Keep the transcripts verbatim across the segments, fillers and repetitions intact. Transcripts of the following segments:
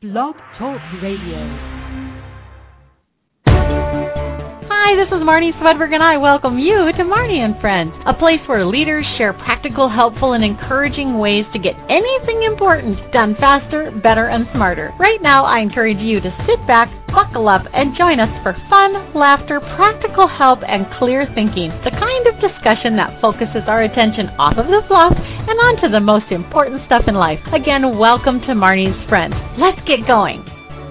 Blog Talk Radio. Hi, this is Marnie Swedberg, and I welcome you to Marnie and Friends, a place where leaders share practical, helpful, and encouraging ways to get anything important done faster, better, and smarter. Right now, I encourage you to sit back, buckle up, and join us for fun, laughter, practical help, and clear thinking, the kind of discussion that focuses our attention off of the fluff and onto the most important stuff in life. Again, welcome to Marnie's Friends. Let's get going.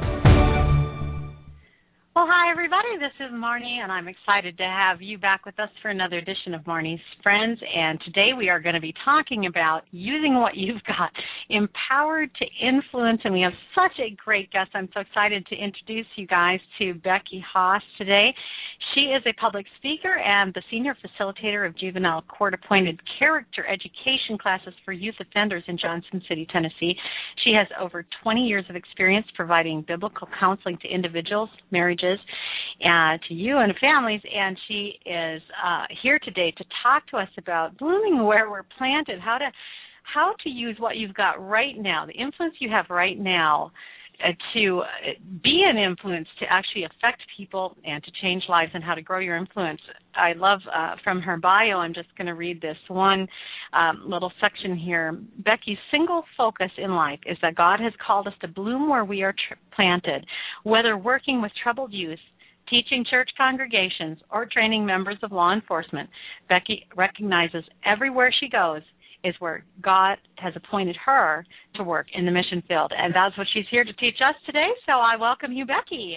Well, hi, everybody. This is Marnie, and I'm excited to have you back with us for another edition of Marnie's Friends. And today we are going to be talking about using what you've got, empowered to influence. And we have such a great guest. I'm so excited to introduce you guys to Becky Haas today. She is a public speaker and the senior facilitator of juvenile court-appointed character education classes for youth offenders in Johnson City, Tennessee. She has over twenty years of experience providing biblical counseling to individuals, marriages, uh, to you and families, and she is uh, here today to talk to us about blooming where we're planted, how to how to use what you've got right now, the influence you have right now, Uh, to be an influence, to actually affect people and to change lives, and how to grow your influence. I love uh, from her bio, I'm just going to read this one um, little section here. Becky's single focus in life is that God has called us to bloom where we are tr- planted, whether working with troubled youth, teaching church congregations, or training members of law enforcement. Becky recognizes everywhere she goes is where God has appointed her to work in the mission field. And that's what she's here to teach us today. So I welcome you, Becky.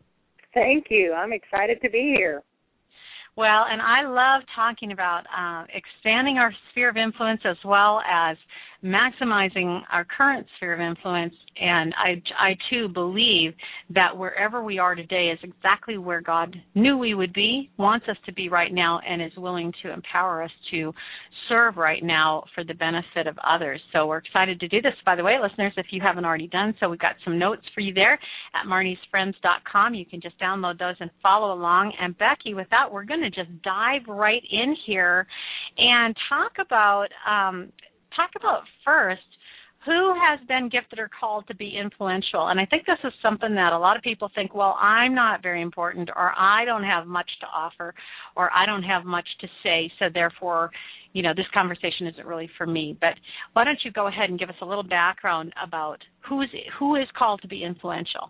Thank you. I'm excited to be here. Well, and I love talking about uh, expanding our sphere of influence as well as maximizing our current sphere of influence. And I, I, too, believe that wherever we are today is exactly where God knew we would be, wants us to be right now, and is willing to empower us to serve right now for the benefit of others. So we're excited to do this. By the way, listeners, if you haven't already done so, we've got some notes for you there at marnies friends dot com. You can just download those and follow along. And Becky, with that, we're going to just dive right in here and talk about um, talk about first who has been gifted or called to be influential. And I think this is something that a lot of people think, well, I'm not very important, or I don't have much to offer, or I don't have much to say, so therefore, you know, this conversation isn't really for me. But why don't you go ahead and give us a little background about who's, who is called to be influential?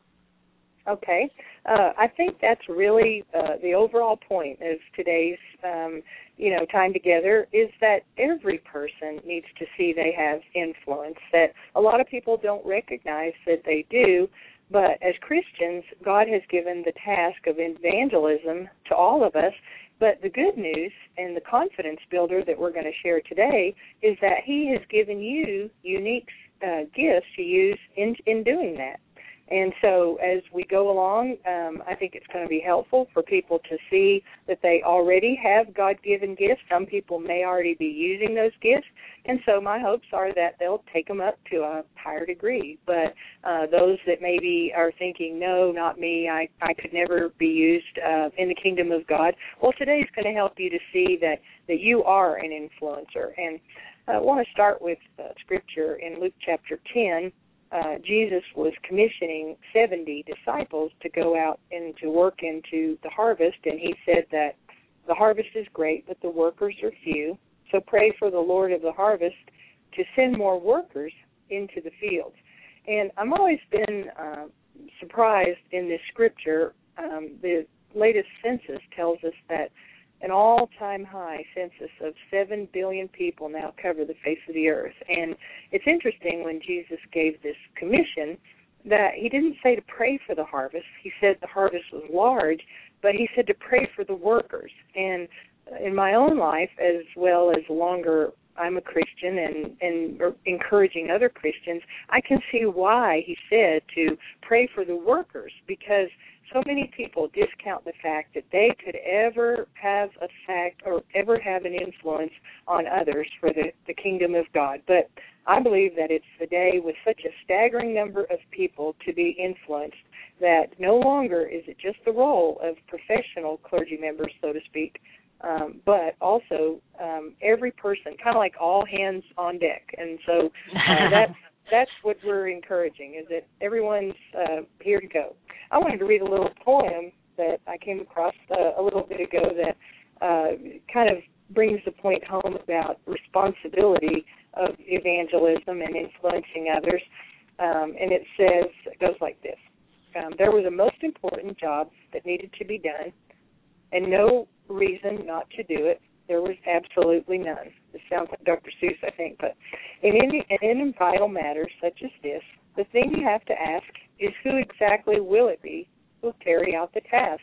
Okay. Uh, I think that's really uh, the overall point of today's, um, you know, time together, is that every person needs to see they have influence, that a lot of people don't recognize that they do. But as Christians, God has given the task of evangelism to all of us. But the good news and the confidence builder that we're going to share today is that He has given you unique uh, gifts to use in, in doing that. And so as we go along, um, I think it's going to be helpful for people to see that they already have God-given gifts. Some people may already be using those gifts. And so my hopes are that they'll take them up to a higher degree. But uh, those that maybe are thinking, no, not me, I, I could never be used uh, in the kingdom of God, well, today's going to help you to see that, that you are an influencer. And I want to start with uh, Scripture in Luke chapter ten. Uh, Jesus was commissioning seventy disciples to go out and to work into the harvest, and He said that the harvest is great, but the workers are few. So pray for the Lord of the harvest to send more workers into the fields. And I've always been uh, surprised in this scripture. Um, the latest census tells us that an all-time high census of seven billion people now cover the face of the earth. And it's interesting, when Jesus gave this commission, that He didn't say to pray for the harvest. He said the harvest was large, but He said to pray for the workers. And in my own life, as well as longer I'm a Christian and, and encouraging other Christians, I can see why He said to pray for the workers, because so many people discount the fact that they could ever have a fact or ever have an influence on others for the, the kingdom of God. But I believe that it's the day with such a staggering number of people to be influenced that no longer is it just the role of professional clergy members, so to speak, um, but also um, every person, kind of like all hands on deck. And so uh, that's that's what we're encouraging, is that everyone's uh, here to go. I wanted to read a little poem that I came across uh, a little bit ago that uh, kind of brings the point home about responsibility of evangelism and influencing others. Um, and it says, it goes like this. Um, there was a most important job that needed to be done, and no reason not to do it. There was absolutely none. This sounds like Doctor Seuss, I think. But in any, in vital matters such as this, the thing you have to ask is who exactly will it be who will carry out the task.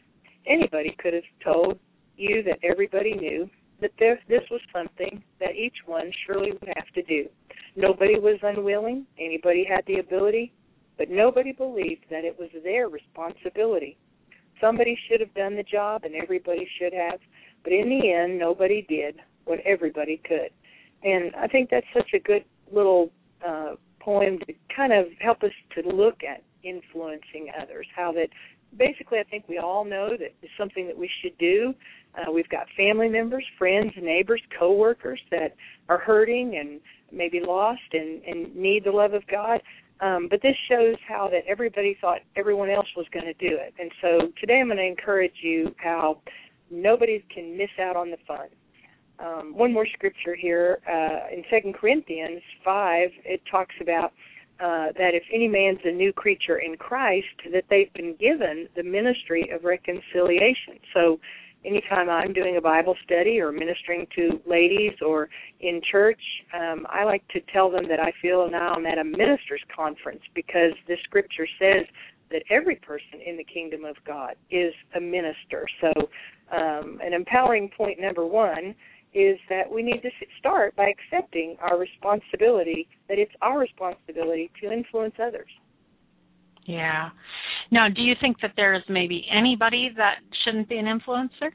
Anybody could have told you that everybody knew that there, this was something that each one surely would have to do. Nobody was unwilling. Anybody had the ability, but nobody believed that it was their responsibility. Somebody should have done the job, and everybody should have, but in the end, nobody did what everybody could. And I think that's such a good little uh, poem to kind of help us to look at influencing others, how that basically I think we all know that it's something that we should do. Uh, we've got family members, friends, neighbors, coworkers that are hurting and maybe lost and, and need the love of God. Um, but this shows how that everybody thought everyone else was going to do it. And so today I'm going to encourage you how nobody can miss out on the fun. Um, one more scripture here. Uh, in Second Corinthians five, it talks about uh, that if any man's a new creature in Christ, that they've been given the ministry of reconciliation. So anytime I'm doing a Bible study or ministering to ladies or in church, um, I like to tell them that I feel now I'm at a minister's conference, because the scripture says that every person in the kingdom of God is a minister. So um, an empowering point number one is that we need to start by accepting our responsibility, that it's our responsibility to influence others. Yeah. Now, do you think that there's maybe anybody that shouldn't be an influencer?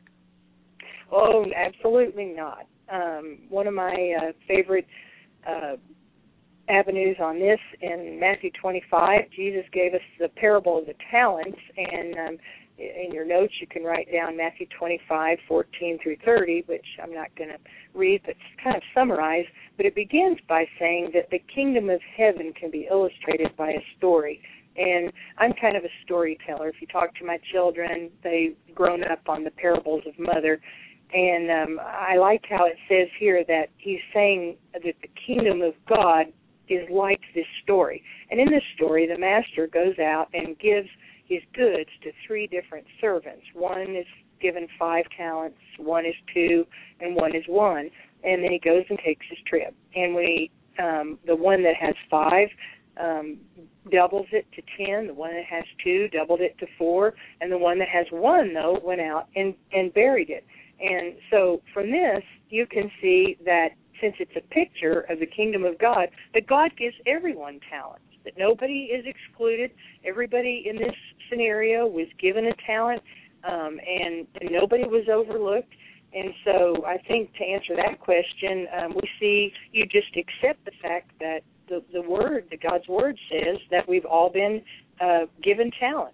Oh, absolutely not. Um, one of my uh, favorite uh, avenues on this, in Matthew twenty-five, Jesus gave us the parable of the talents, and um, in your notes you can write down Matthew twenty-five, fourteen through thirty, which I'm not going to read, but kind of summarize. But it begins by saying that the kingdom of heaven can be illustrated by a story. And I'm kind of a storyteller. If you talk to my children, they've grown up on the parables of Mother. And um, I like how it says here that he's saying that the kingdom of God is like this story. And in this story, the master goes out and gives his goods to three different servants. One is given five talents, one is two, and one is one. And then he goes and takes his trip. And when he, um, the one that has five um, doubles it to ten, the one that has two doubled it to four, and the one that has one, though, went out and, and buried it. And so from this, you can see that since it's a picture of the kingdom of God, that God gives everyone talents, that nobody is excluded. Everybody in this scenario was given a talent, um, and, and nobody was overlooked. And so I think to answer that question, um, we see you just accept the fact that the, the word, that God's word says that we've all been uh, given talents.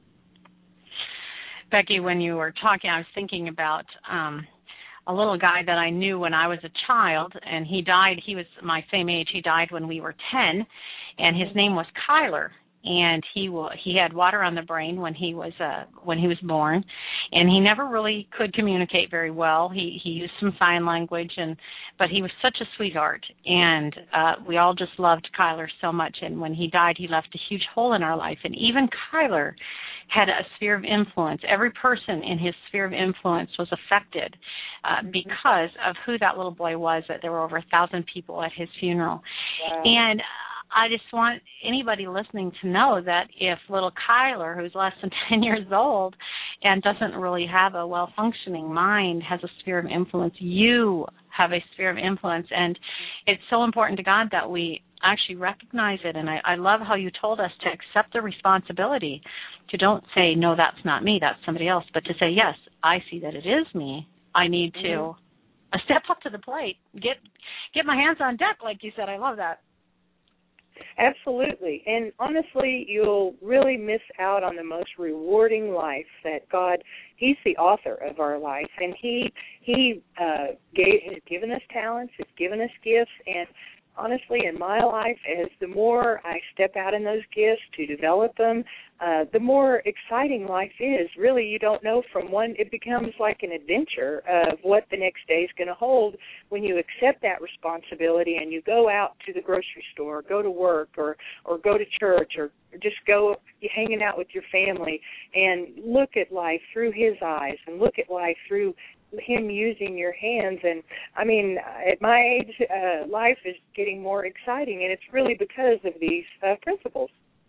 Becky, when you were talking, I was thinking about um, a little guy that I knew when I was a child, and he died. He was my same age. He died when we were ten, and his name was Kyler. And he he had water on the brain when he was uh, when he was born, and he never really could communicate very well. He he used some sign language, and but he was such a sweetheart, and uh, we all just loved Kyler so much. And when he died, he left a huge hole in our life. And even Kyler had a sphere of influence. Every person in his sphere of influence was affected uh, because of who that little boy was. That there were over a thousand people at his funeral, wow. and. I just want anybody listening to know that if little Kyler, who's less than ten years old and doesn't really have a well-functioning mind, has a sphere of influence, you have a sphere of influence. And it's so important to God that we actually recognize it. And I, I love how you told us to accept the responsibility, to don't say, no, that's not me, that's somebody else, but to say, yes, I see that it is me. I need to mm-hmm. step up to the plate, get get my hands on deck, like you said. I love that. Absolutely. And honestly, you'll really miss out on the most rewarding life that God, he's the author of our life, and he he uh, gave, has given us talents, has given us gifts, and honestly, in my life, as the more I step out in those gifts to develop them, uh, the more exciting life is. Really, you don't know from one, it becomes like an adventure of what the next day is going to hold when you accept that responsibility and you go out to the grocery store, or go to work, or, or go to church, or just go hanging out with your family and look at life through his eyes and look at life through him using your hands. And I mean, at my age, uh, life is getting more exciting, and it's really because of these uh, principles.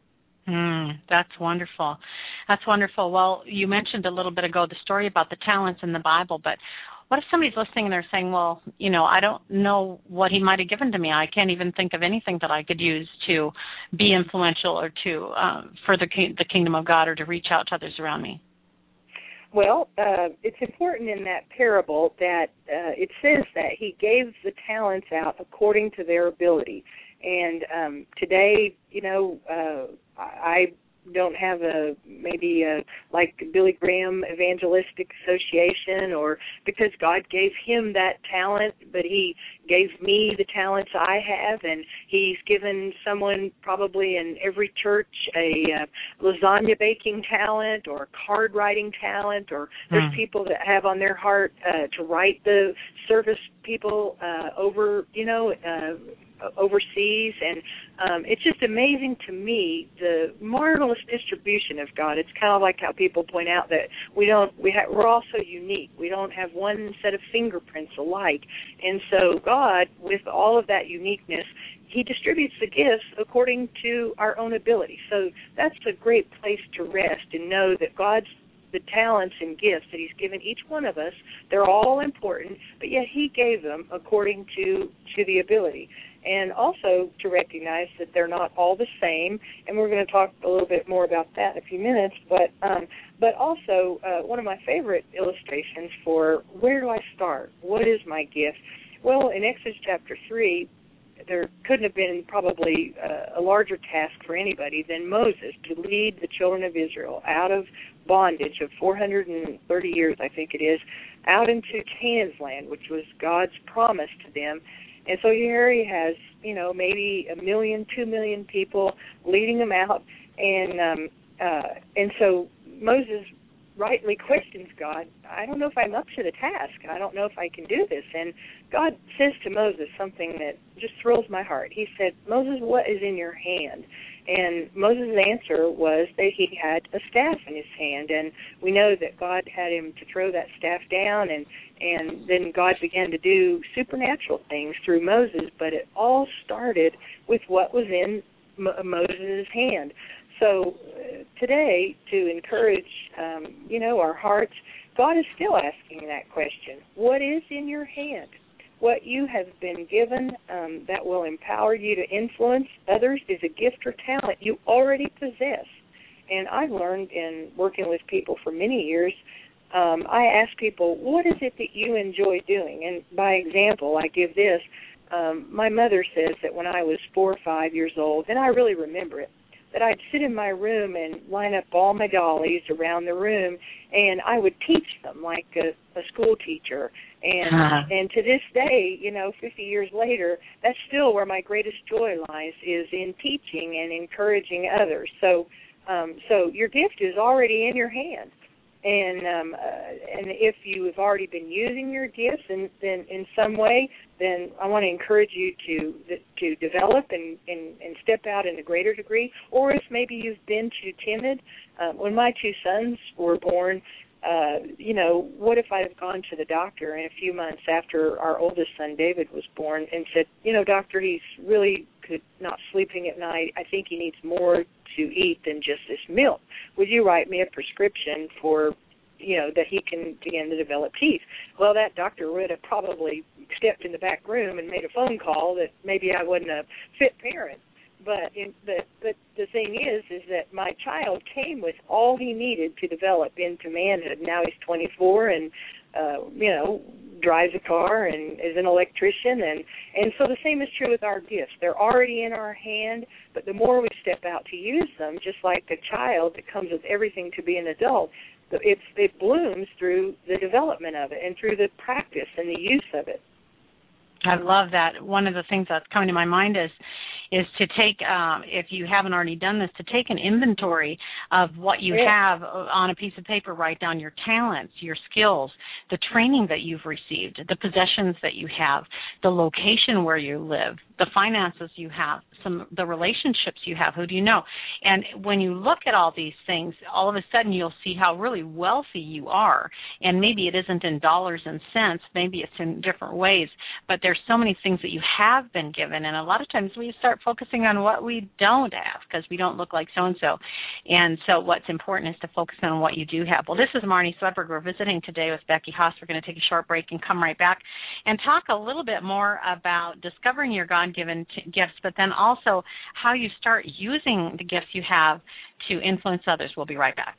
Mm, that's wonderful. That's wonderful. Well, you mentioned a little bit ago the story about the talents in the Bible, but what if somebody's listening and they're saying, well, you know, I don't know what he might have given to me. I can't even think of anything that I could use to be influential or to uh, further the kingdom of God or to reach out to others around me. Well, uh, it's important in that parable that uh, it says that he gave the talents out according to their ability. And um, today, you know, uh, I don't have a maybe a, like Billy Graham Evangelistic Association, or because God gave him that talent, but he gave me the talents I have, and he's given someone probably in every church a uh, lasagna baking talent or card writing talent, or there's mm. people that have on their heart uh, to write the service people uh, over, you know, uh, overseas, and um, it's just amazing to me the marvelous distribution of God. It's kind of like how people point out that we don't we ha- we're all so unique. We don't have one set of fingerprints alike, and so God, with all of that uniqueness, he distributes the gifts according to our own ability. So that's a great place to rest and know that God's the talents and gifts that he's given each one of us, they're all important, but yet he gave them according to, to the ability. And also to recognize that they're not all the same, and we're going to talk a little bit more about that in a few minutes, but um, but also uh, one of my favorite illustrations for where do I start? What is my gift? Well, in Exodus chapter three, there couldn't have been probably uh, a larger task for anybody than Moses to lead the children of Israel out of bondage of four hundred thirty years, I think it is, out into Canaan's land, which was God's promise to them. And so here he has, you know, maybe a million, two million people leading them out. And um, uh, and so Moses rightly questions God. I don't know if I'm up to the task. I don't know if I can do this. And God says to Moses something that just thrills my heart. He said, Moses, what is in your hand? And Moses' answer was that he had a staff in his hand, and we know that God had him to throw that staff down, and, and then God began to do supernatural things through Moses, but it all started with what was in Mo- Moses' hand. So uh, today, to encourage, um, you know, our hearts, God is still asking that question. What is in your hand? What you have been given um, that will empower you to influence others is a gift or talent you already possess. And I've learned in working with people for many years, um, I ask people, what is it that you enjoy doing? And by example, I give this. Um, my mother says that when I was four or five years old, and I really remember it, that I'd sit in my room and line up all my dollies around the room, and I would teach them like a, a school teacher. And uh-huh. and to this day, you know, fifty years later, that's still where my greatest joy lies, is in teaching and encouraging others. So, um, so your gift is already in your hand. And um, uh, and if you have already been using your gifts in, in, in some way, then I want to encourage you to to develop and, and, and step out in a greater degree. Or if maybe you've been too timid. Uh, when my two sons were born, uh, you know, what if I had gone to the doctor in a few months after our oldest son, David, was born and said, you know, doctor, he's really could not sleeping at night. I think he needs more to eat than just this milk. Would you write me a prescription for, you know, that he can begin to develop teeth? Well, that doctor would have probably stepped in the back room and made a phone call that maybe I wasn't a fit parent. But in, but, but the thing is, is that my child came with all he needed to develop into manhood. Now he's twenty-four and, uh, you know, drives a car and is an electrician. And, and so the same is true with our gifts. They're already in our hand, but the more we step out to use them, just like a child that comes with everything to be an adult, it's, it blooms through the development of it and through the practice and the use of it. I love that. One of the things that's coming to my mind is is to take, um, if you haven't already done this, to take an inventory of what you yeah. have on a piece of paper. Write down your talents, your skills, the training that you've received, the possessions that you have, the location where you live, the finances you have, some the relationships you have. Who do you know? And when you look at all these things, all of a sudden you'll see how really wealthy you are. And maybe it isn't in dollars and cents. Maybe it's in different ways. But there's so many things that you have been given. And a lot of times we start focusing on what we don't have because we don't look like so-and-so. And so what's important is to focus on what you do have. Well, this is Marnie Swedberg. We're visiting today with Becky Haas. We're going to take a short break and come right back and talk a little bit more about discovering your God-given t- gifts, but then also how you start using the gifts you have to influence others. We'll be right back.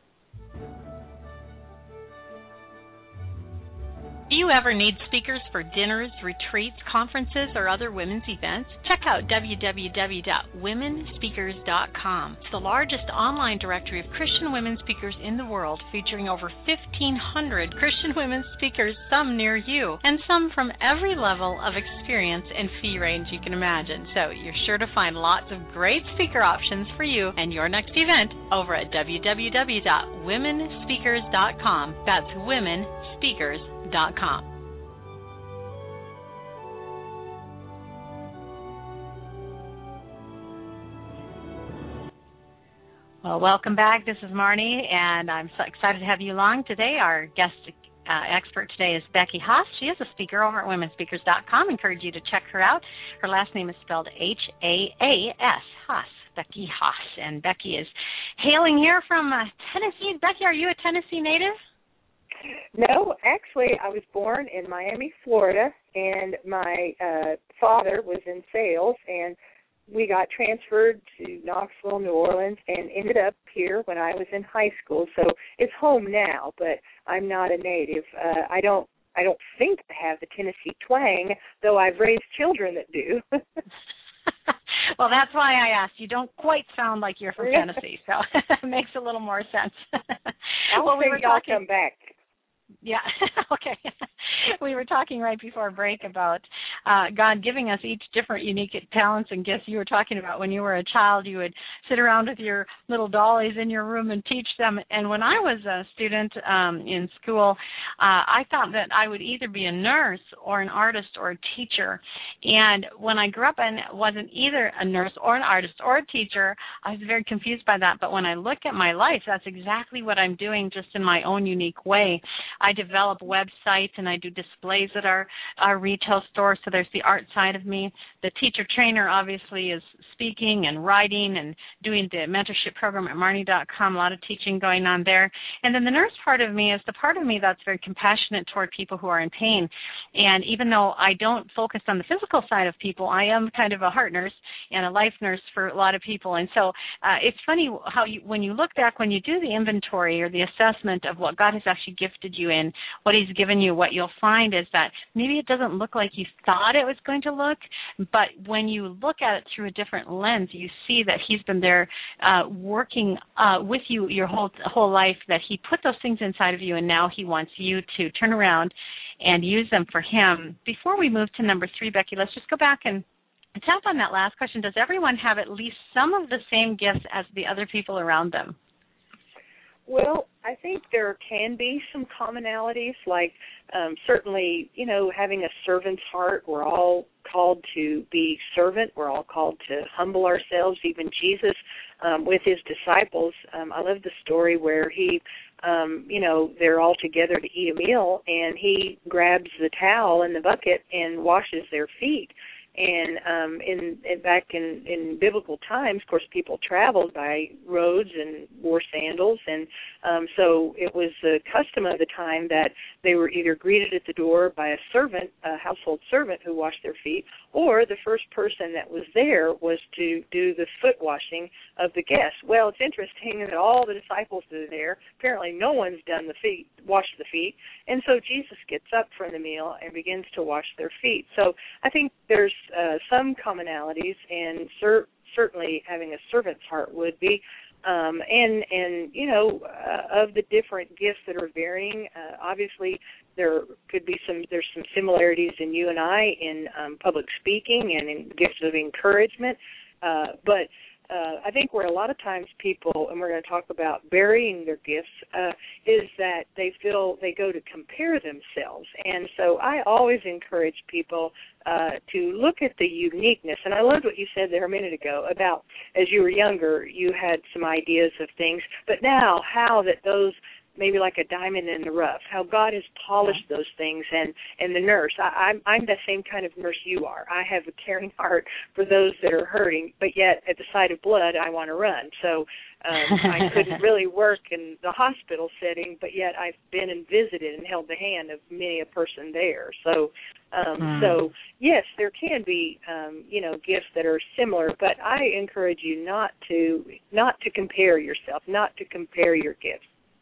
Do you ever need speakers for dinners, retreats, conferences, or other women's events? Check out w w w dot women speakers dot com. It's the largest online directory of Christian women speakers in the world, featuring over fifteen hundred Christian women speakers, some near you, and some from every level of experience and fee range you can imagine. So you're sure to find lots of great speaker options for you and your next event over at w w w dot women speakers dot com. That's women speakers dot com. Well, welcome back. This is Marnie, and I'm so excited to have you along today. Our guest uh, expert today is Becky Haas. She is a speaker over at women speakers dot com. I encourage you to check her out. Her last name is spelled H A A S, Haas. Becky Haas. And Becky is hailing here from uh, Tennessee. Becky, are you a Tennessee native? No, actually, I was born in Miami, Florida, and my uh, father was in sales, and we got transferred to Knoxville, New Orleans, and ended up here when I was in high school. So it's home now, but I'm not a native. Uh, I don't. I don't think I have the Tennessee twang, though I've raised children that do. Well, that's why I asked. You don't quite sound like you're from Tennessee, so it makes a little more sense. I'll well, we were y'all talking. come back. Yeah, okay. We were talking right before break about uh, God giving us each different unique talents and gifts. You were talking about when you were a child, you would sit around with your little dollies in your room and teach them. And when I was a student um, in school, uh, I thought that I would either be a nurse or an artist or a teacher. And when I grew up and wasn't either a nurse or an artist or a teacher, I was very confused by that. But when I look at my life, that's exactly what I'm doing, just in my own unique way. I develop websites and I do displays at our, our retail store, so there's the art side of me. The teacher trainer obviously is speaking and writing and doing the mentorship program at marnie dot com, a lot of teaching going on there. And then the nurse part of me is the part of me that's very compassionate toward people who are in pain. And even though I don't focus on the physical side of people, I am kind of a heart nurse and a life nurse for a lot of people. And so uh, it's funny how you, when you look back, when you do the inventory or the assessment of what God has actually gifted you in, what he's given you, what you'll find is that maybe it doesn't look like you thought it was going to look, but when you look at it through a different lens, you see that he's been there uh, working uh, with you your whole whole life, that he put those things inside of you, and now he wants you to turn around and use them for him. Before we move to number three, Becky, let's just go back and tap on that last question. Does everyone have at least some of the same gifts as the other people around them? Well, I think there can be some commonalities, like um, certainly, you know, having a servant's heart. We're all called to be servant. We're all called to humble ourselves. Even Jesus, um, with his disciples, um, I love the story where he, um, you know, they're all together to eat a meal, and he grabs the towel and the bucket and washes their feet. And um, in, in back in, in biblical times, of course, people traveled by roads and wore sandals, and um, so it was the custom of the time that they were either greeted at the door by a servant, a household servant who washed their feet, or the first person that was there was to do the foot washing of the guests. Well, it's interesting that all the disciples are there. Apparently, no one's done the feet, washed the feet, and so Jesus gets up from the meal and begins to wash their feet. So I think there's uh, some commonalities, and cer- certainly having a servant's heart would be. Um, and, and you know, uh, of the different gifts that are varying, uh, obviously there could be some, there's some similarities in you and I in um, public speaking and in gifts of encouragement. Uh, but uh, I think where a lot of times people, and we're going to talk about varying their gifts, uh, is that they feel they go to compare themselves. And so I always encourage people uh, to look at the uniqueness. And I loved what you said there a minute ago about as you were younger, you had some ideas of things, but now how that those maybe like a diamond in the rough, how God has polished those things. And, and the nurse, I, I'm, I'm the same kind of nurse you are. I have a caring heart for those that are hurting, but yet at the sight of blood, I want to run. So um, I couldn't really work in the hospital setting, but yet I've been and visited and held the hand of many a person there. So, um, mm. so yes, there can be, um, you know, gifts that are similar, but I encourage you not to, not to compare yourself, not to compare your gifts.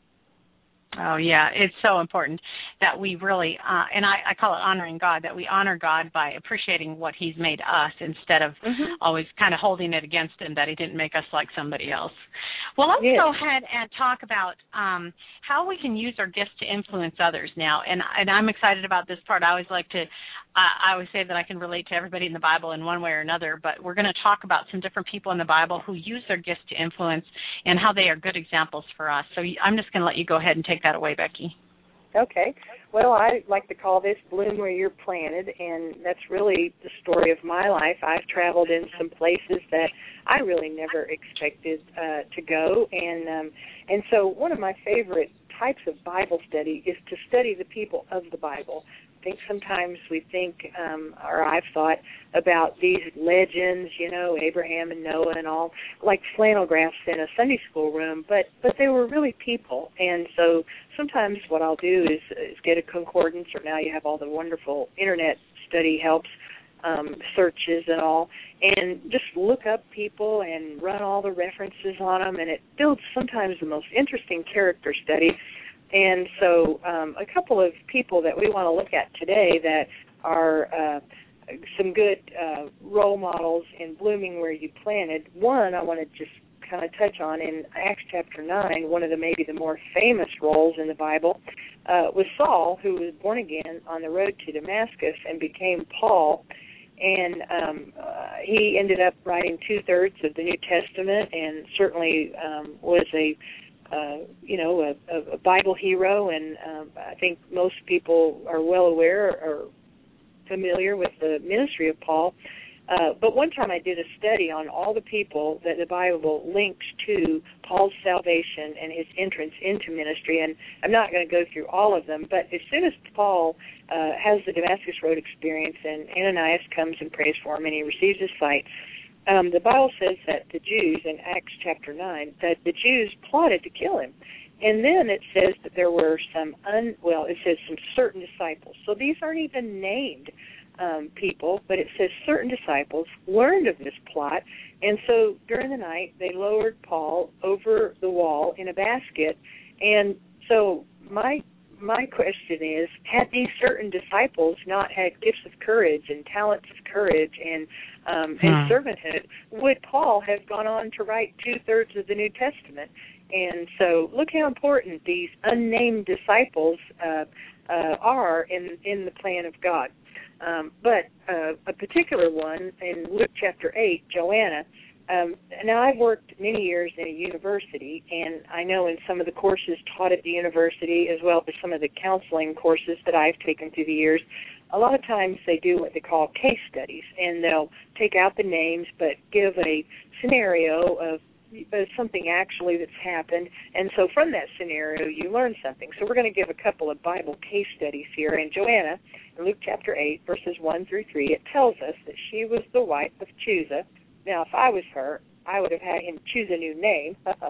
Oh, yeah, it's so important that we really, uh, and I, I call it honoring God, that we honor God by appreciating what he's made us instead of mm-hmm. always kind of holding it against him that he didn't make us like somebody else. Well, let's yes. go ahead and talk about um, how we can use our gifts to influence others now. And, and I'm excited about this part. I always like to, uh, I always say that I can relate to everybody in the Bible in one way or another, but we're going to talk about some different people in the Bible who use their gifts to influence and how they are good examples for us. So I'm just going to let you go ahead and take that away, Becky. Okay. Well, I like to call this bloom where you're planted, and that's really the story of my life. I've traveled in some places that I really never expected uh, to go, and um, and so one of my favorite types of Bible study is to study the people of the Bible. I think sometimes we think, um, or I've thought about these legends, you know, Abraham and Noah and all, like flannel graphs in a Sunday school room, but, but they were really people. And so sometimes what I'll do is, is get a concordance, or now you have all the wonderful Internet study helps, um, searches and all, and just look up people and run all the references on them, and it builds sometimes the most interesting character study. And so um, a couple of people that we want to look at today that are uh, some good uh, role models in blooming where you planted. One I want to just kind of touch on in Acts chapter nine, one of the maybe the more famous roles in the Bible, uh, was Saul, who was born again on the road to Damascus and became Paul. And um, uh, he ended up writing two-thirds of the New Testament and certainly um, was a Uh, you know, a, a Bible hero, and um, I think most people are well aware or familiar with the ministry of Paul. Uh, but one time I did a study on all the people that the Bible links to Paul's salvation and his entrance into ministry, and I'm not going to go through all of them, but as soon as Paul uh, has the Damascus Road experience and Ananias comes and prays for him and he receives his sight, Um, the Bible says that the Jews, in Acts chapter nine, that the Jews plotted to kill him. And then it says that there were some, un, well, it says some certain disciples. So these aren't even named um, people, but it says certain disciples learned of this plot. And so during the night, they lowered Paul over the wall in a basket. And so my My question is, had these certain disciples not had gifts of courage and talents of courage and um, hmm. and servanthood, would Paul have gone on to write two-thirds of the New Testament? And so look how important these unnamed disciples uh, uh, are in, in the plan of God. Um, but uh, a particular one in Luke chapter eight, Joanna. Um, now, I've worked many years in a university, and I know in some of the courses taught at the university, as well as some of the counseling courses that I've taken through the years, a lot of times they do what they call case studies, and they'll take out the names but give a scenario of uh, something actually that's happened, and so from that scenario you learn something. So we're going to give a couple of Bible case studies here. In Joanna, in Luke chapter eight, verses one through three, it tells us that she was the wife of Chuza. Now, if I was her, I would have had him choose a new name.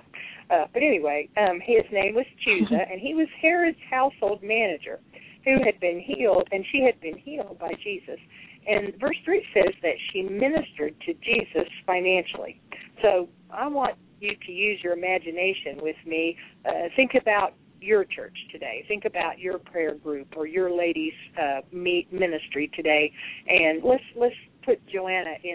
uh, but anyway, um, his name was Chuza, and he was Herod's household manager, who had been healed, and she had been healed by Jesus. And verse three says that she ministered to Jesus financially. So I want you to use your imagination with me. Uh, think about your church today. Think about your prayer group or your ladies' uh, meet ministry today, and let's let's put Joanna in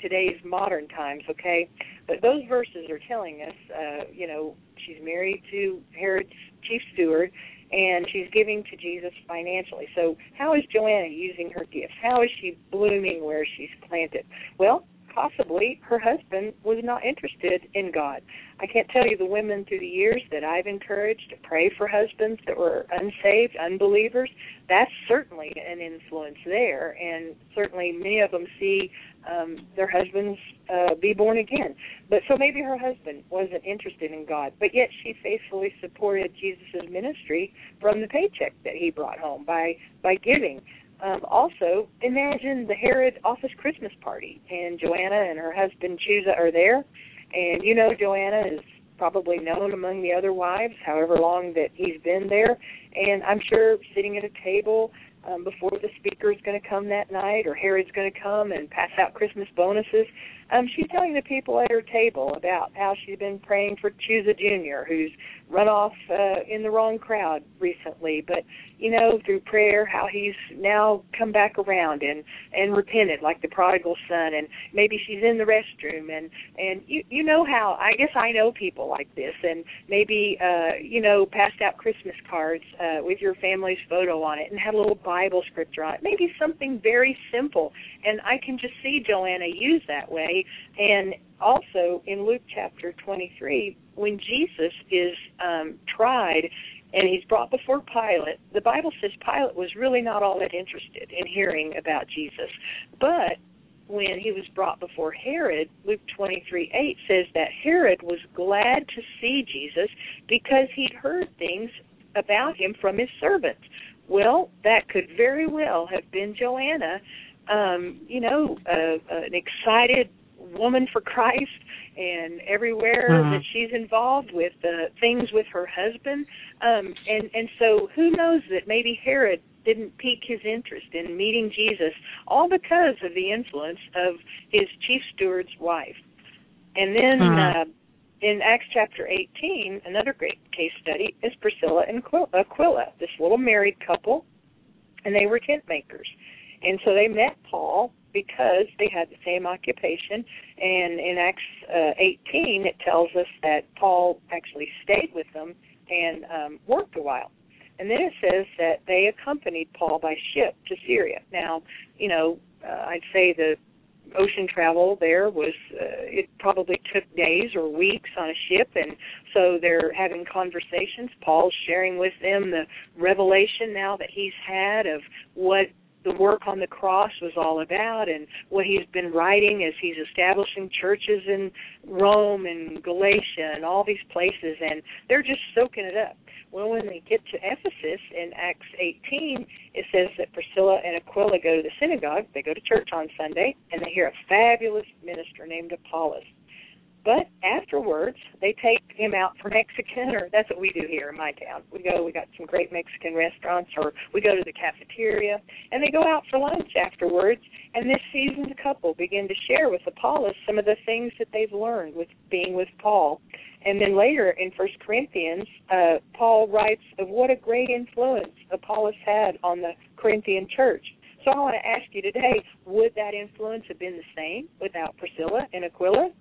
today's modern times, okay? But those verses are telling us, uh, you know, she's married to Herod's chief steward, and she's giving to Jesus financially. So how is Joanna using her gifts? How is she blooming where she's planted? Well, possibly her husband was not interested in God. I can't tell you the women through the years that I've encouraged to pray for husbands that were unsaved, unbelievers. That's certainly an influence there, and certainly many of them see um, their husbands uh, be born again. But so maybe her husband wasn't interested in God, but yet she faithfully supported Jesus' ministry from the paycheck that he brought home by, by giving. Um, also, imagine the Herod office Christmas party, and Joanna and her husband Chusa are there, and you know Joanna is probably known among the other wives, however long that he's been there, and I'm sure sitting at a table um, before the speaker is going to come that night, or Herod's going to come and pass out Christmas bonuses, um, she's telling the people at her table about how she's been praying for Chusa Junior, who's run off uh, in the wrong crowd recently, but, you know, through prayer, how he's now come back around and, and repented like the prodigal son, and maybe she's in the restroom, and, and you, you know how, I guess I know people like this, and maybe, uh, you know, passed out Christmas cards uh, with your family's photo on it and had a little Bible scripture on it, maybe something very simple, and I can just see Joanna use that way. And also in Luke chapter twenty-three, when Jesus is um, tried and he's brought before Pilate, the Bible says Pilate was really not all that interested in hearing about Jesus. But when he was brought before Herod, Luke twenty-three eight says that Herod was glad to see Jesus because he'd heard things about him from his servants. Well, that could very well have been Joanna, um, you know, uh, an excited woman for Christ, and everywhere mm-hmm. that she's involved with uh, things with her husband. Um, and, and so who knows that maybe Herod didn't pique his interest in meeting Jesus, all because of the influence of his chief steward's wife. And then mm-hmm. uh, in Acts chapter eighteen, another great case study is Priscilla and Aquila, this little married couple, and they were tent makers. And so they met Paul because they had the same occupation. And in Acts uh, eighteen, it tells us that Paul actually stayed with them and um, worked a while. And then it says that they accompanied Paul by ship to Syria. Now, you know, uh, I'd say the ocean travel there was, uh, it probably took days or weeks on a ship, and so they're having conversations. Paul's sharing with them the revelation now that he's had of what the work on the cross was all about, and what he's been writing as he's establishing churches in Rome and Galatia and all these places, and they're just soaking it up. Well, when they get to Ephesus in Acts eighteen, it says that Priscilla and Aquila go to the synagogue, they go to church on Sunday, and they hear a fabulous minister named Apollos. But afterwards, they take him out for Mexican, or that's what we do here in my town. We go, we got some great Mexican restaurants, or we go to the cafeteria, and they go out for lunch afterwards, and this seasoned couple begin to share with Apollos some of the things that they've learned with being with Paul. And then later in First Corinthians, uh, Paul writes of what a great influence Apollos had on the Corinthian church. So I want to ask you today, would that influence have been the same without Priscilla and Aquila?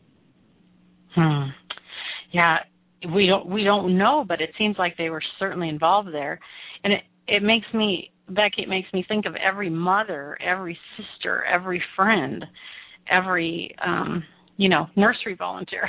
Hmm. Yeah, we don't we don't know, but it seems like they were certainly involved there, and it it makes me Becky. It makes me think of every mother, every sister, every friend, every um, you know nursery volunteer,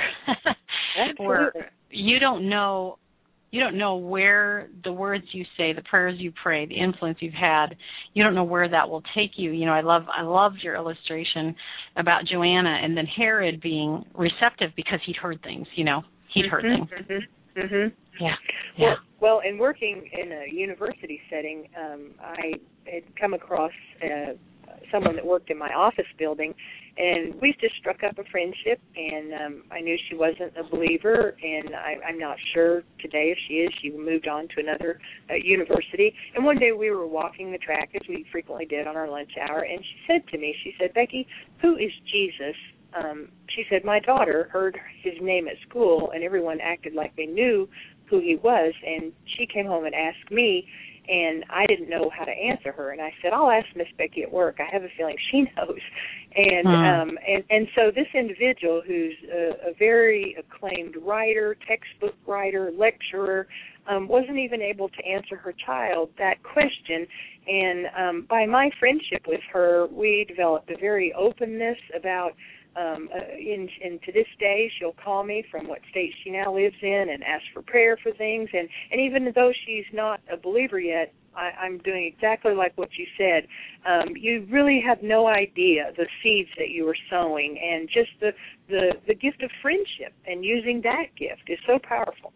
where you don't know you don't know where the words you say, the prayers you pray, the influence you've had, you don't know where that will take you. You know, I love I loved your illustration about Joanna and then Herod being receptive because he'd heard things, you know, he'd heard mm-hmm, things. Mm-hmm, mm-hmm. Yeah. Well, yeah. well, in working in a university setting, um, I had come across uh, someone that worked in my office building, and we just struck up a friendship, and um, I knew she wasn't a believer, and I, I'm not sure today if she is. She moved on to another uh, university, and one day we were walking the track, as we frequently did on our lunch hour, and she said to me, she said, Becky, who is Jesus um, she said, my daughter heard his name at school, and everyone acted like they knew who he was, and she came home and asked me, and I didn't know how to answer her. And I said, I'll ask Miss Becky at work. I have a feeling she knows. And mm. um, and, and so this individual, who's a, a very acclaimed writer, textbook writer, lecturer, um, wasn't even able to answer her child that question. And um, by my friendship with her, we developed a very openness about Um, uh, in, and to this day, she'll call me from what state she now lives in and ask for prayer for things. And, and even though she's not a believer yet, I, I'm doing exactly like what you said. Um, you really have no idea the seeds that you are sowing, and just the, the, the gift of friendship and using that gift is so powerful.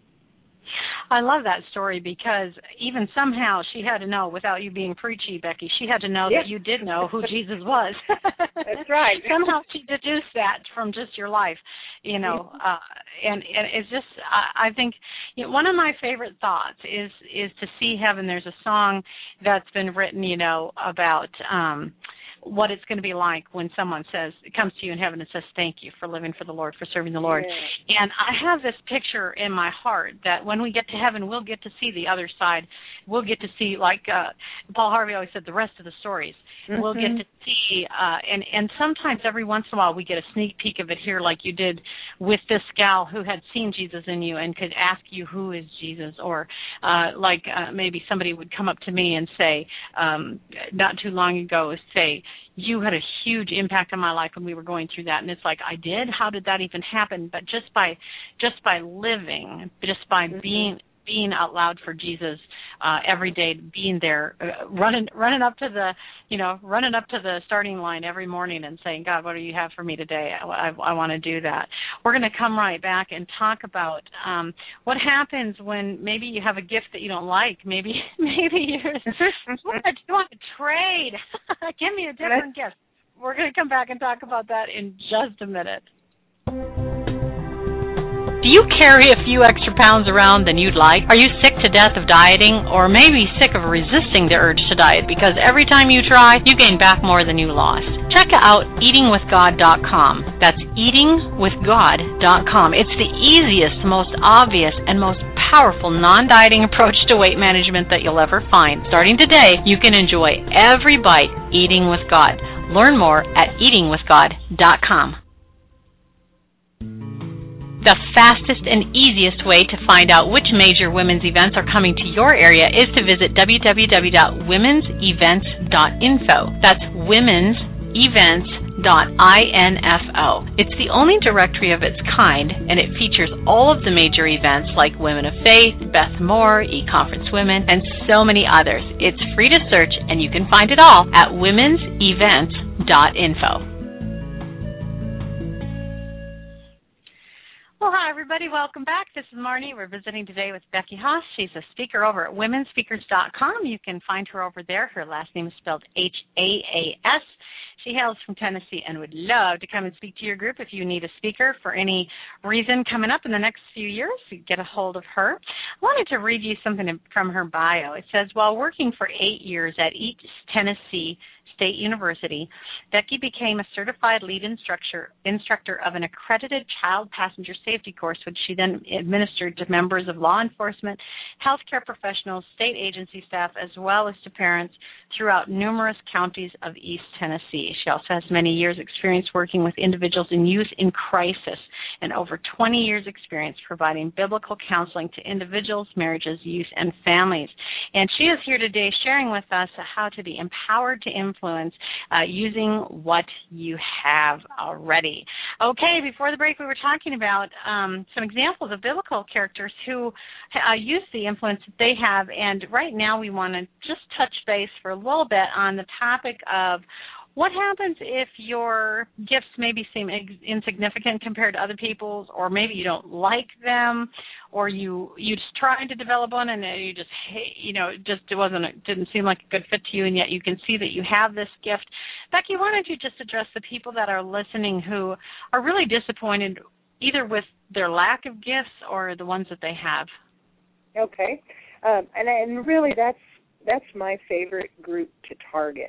I love that story because even somehow she had to know, without you being preachy, Becky, she had to know yes. that you did know who Jesus was. That's right. Somehow she deduced that from just your life, you know, uh, and, and it's just, I, I think, you know, one of my favorite thoughts is, is to see heaven. There's a song that's been written, you know, about, um, what it's going to be like when someone says, comes to you in heaven and says, thank you for living for the Lord, for serving the Lord. Yeah. And I have this picture in my heart that when we get to heaven, we'll get to see the other side. We'll get to see, like uh, Paul Harvey always said, the rest of the stories. Mm-hmm. We'll get to see, uh, and, and sometimes every once in a while we get a sneak peek of it here, like you did with this gal who had seen Jesus in you and could ask you, who is Jesus? Or uh, like uh, maybe somebody would come up to me and say, um, not too long ago, say, you had a huge impact on my life when we were going through that. And it's like, I did? How did that even happen? But just by just by living, just by mm-hmm. being being out loud for Jesus uh, every day, being there, uh, running running up to the, you know, running up to the starting line every morning and saying, God, what do you have for me today? I, I, I want to do that. We're going to come right back and talk about um, what happens when maybe you have a gift that you don't like. Maybe maybe you're, you want to trade. Give me a different gift. We're going to come back and talk about that in just a minute. Do you carry a few extra pounds around than you'd like? Are you sick to death of dieting, or maybe sick of resisting the urge to diet because every time you try, you gain back more than you lost? Check out eating with god dot com. That's eating with god dot com. It's the easiest, most obvious, and most powerful non-dieting approach to weight management that you'll ever find. Starting today, you can enjoy every bite eating with God. Learn more at eating with god dot com. The fastest and easiest way to find out which major women's events are coming to your area is to visit w w w dot women's events dot info. That's women's events dot info. It's the only directory of its kind, and it features all of the major events like Women of Faith, Beth Moore, E-Conference Women, and so many others. It's free to search, and you can find it all at women's events dot info. Well, hi, everybody. Welcome back. This is Marnie. We're visiting today with Becky Haas. She's a speaker over at women speakers dot com. You can find her over there. Her last name is spelled H A A S. She hails from Tennessee and would love to come and speak to your group if you need a speaker for any reason coming up in the next few years. You get a hold of her. I wanted to read you something from her bio. It says, while working for eight years at East Tennessee State University, Becky became a certified lead instructor, instructor of an accredited child passenger safety course, which she then administered to members of law enforcement, healthcare professionals, state agency staff, as well as to parents throughout numerous counties of East Tennessee. She also has many years' experience working with individuals in youth in crisis and over twenty years' experience providing biblical counseling to individuals, marriages, youth, and families. And she is here today sharing with us how to be empowered to influence uh, using what you have already. Okay, before the break we were talking about um, some examples of biblical characters who uh, use the influence that they have, and right now we want to just touch base for a little bit on the topic of what happens if your gifts maybe seem insignificant compared to other people's, or maybe you don't like them, or you you just tried to develop one and you just hate, you know, it just it wasn't it didn't seem like a good fit to you, and yet you can see that you have this gift. Becky, why don't you just address the people that are listening who are really disappointed either with their lack of gifts or the ones that they have? Okay, um, and and really that's that's my favorite group to target.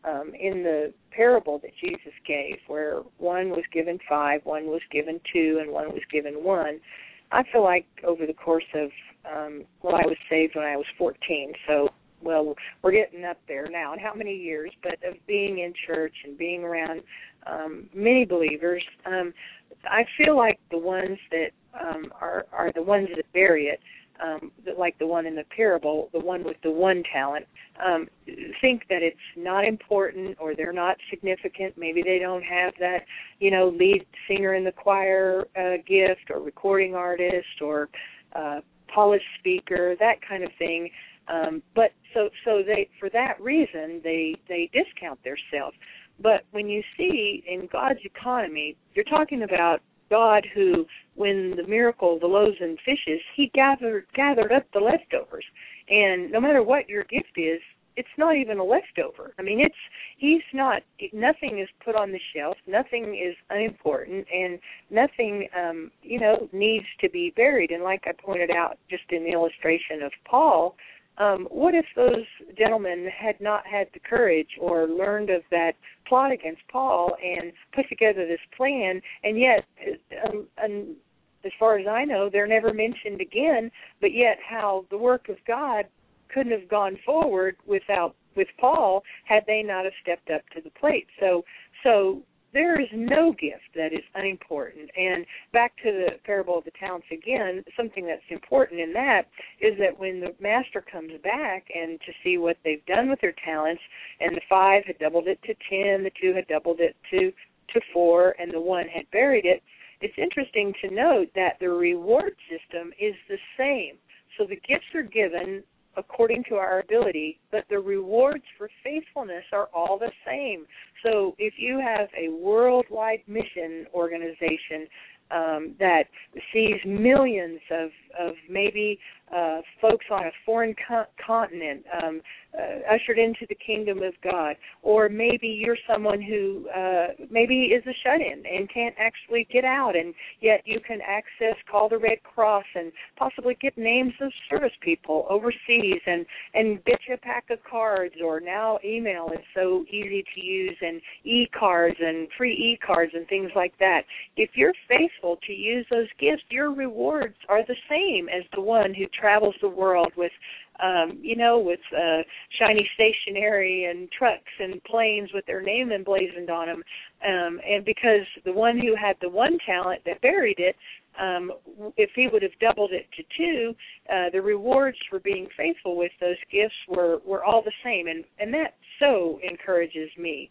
um, in the parable that Jesus gave, where one was given five, one was given two, and one was given one, I feel like over the course of, um, well, I was saved when I was fourteen, so, well, we're getting up there now in how many years, but of being in church and being around um, many believers, um, I feel like the ones that um, are, are the ones that bury it, um, like the one in the parable, the one with the one talent, um, think that it's not important or they're not significant. Maybe they don't have that, you know, lead singer in the choir uh, gift or recording artist or uh, polished speaker, that kind of thing. Um, but so so they for that reason they they discount themselves. But when you see in God's economy, you're talking about God who, when the miracle, the loaves and fishes, he gathered gathered up the leftovers. And no matter what your gift is, it's not even a leftover. I mean, it's he's not, nothing is put on the shelf, nothing is unimportant, and nothing, um, you know, needs to be buried. And like I pointed out just in the illustration of Paul, Um, what if those gentlemen had not had the courage or learned of that plot against Paul and put together this plan, and yet, um, and as far as I know, they're never mentioned again, but yet how the work of God couldn't have gone forward without with Paul had they not have stepped up to the plate. So, so there is no gift that is unimportant. And back to the parable of the talents again, something that's important in that is that when the master comes back and to see what they've done with their talents, and the five had doubled it to ten, the two had doubled it to, to four, and the one had buried it, it's interesting to note that the reward system is the same. So the gifts are given according to our ability, but the rewards for faithfulness are all the same. So if you have a worldwide mission organization um, that sees millions of, of maybe uh, folks on a foreign co- continent um, uh, ushered into the kingdom of God, or maybe you're someone who uh, maybe is a shut-in and can't actually get out, and yet you can access, call the Red Cross, and possibly get names of service people overseas, and, and get you a pack of cards, or now email is so easy to use, and e-cards and free e-cards and things like that. If you're faithful to use those gifts, your rewards are the same as the one who travels the world with, um, you know, with uh, shiny stationery and trucks and planes with their name emblazoned on them. Um, and because the one who had the one talent that buried it, um, if he would have doubled it to two, uh, the rewards for being faithful with those gifts were, were all the same. And, and that so encourages me.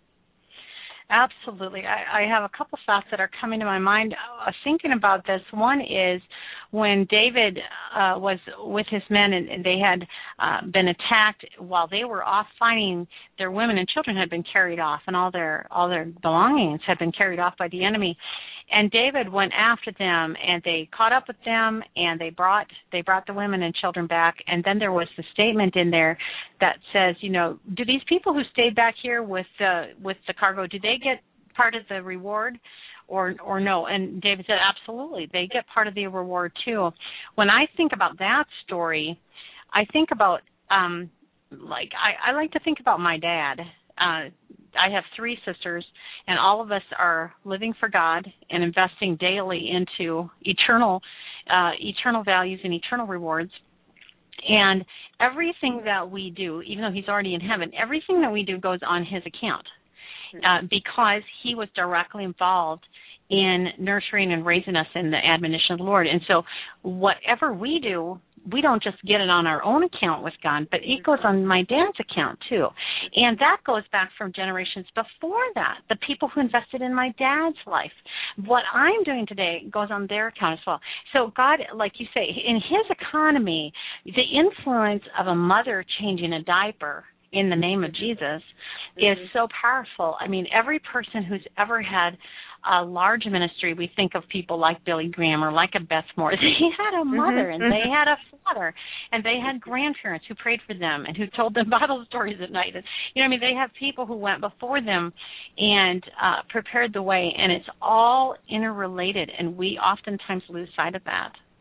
Absolutely. I, I have a couple thoughts that are coming to my mind uh, thinking about this. One is when David uh, was with his men and, and they had uh, been attacked while they were off fighting, their women and children had been carried off, and all their all their belongings had been carried off by the enemy. And David went after them, and they caught up with them, and they brought they brought the women and children back. And then there was the statement in there that says, you know, do these people who stayed back here with uh, with the cargo, do they get part of the reward, or or no? And David said, absolutely, they get part of the reward too. When I think about that story, I think about um, like I, I like to think about my dad. Uh, I have three sisters, and all of us are living for God and investing daily into eternal, uh, eternal values and eternal rewards. And everything that we do, even though he's already in heaven, everything that we do goes on his account uh, because he was directly involved in nurturing and raising us in the admonition of the Lord. And so whatever we do, we don't just get it on our own account with God, but it goes on my dad's account too. And that goes back from generations before that, the people who invested in my dad's life. What I'm doing today goes on their account as well. So God, like you say, in his economy, the influence of a mother changing a diaper in the name of Jesus mm-hmm. is so powerful. I mean, every person who's ever had a large ministry, we think of people like Billy Graham or like a Beth Moore. They had a mother mm-hmm. and they had a father and they had grandparents who prayed for them and who told them Bible stories at night. And, you know, I mean, they have people who went before them and uh, prepared the way, and it's all interrelated, and we oftentimes lose sight of that.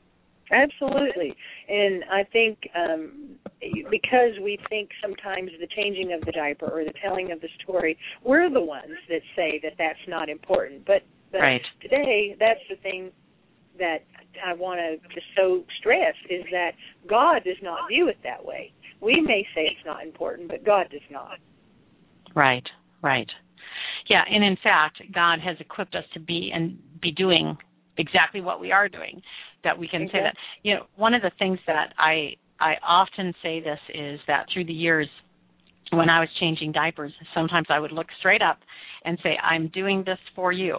Absolutely. And I think um, because we think sometimes the changing of the diaper or the telling of the story, we're the ones that say that that's not important. But, but right. today, that's the thing that I want to just so stress is that God does not view it that way. We may say it's not important, but God does not. Right, right. Yeah, and in fact, God has equipped us to be and be doing exactly what we are doing, that we can exactly. say that. You know, one of the things that I I often say this is that through the years when I was changing diapers, sometimes I would look straight up and say, I'm doing this for you.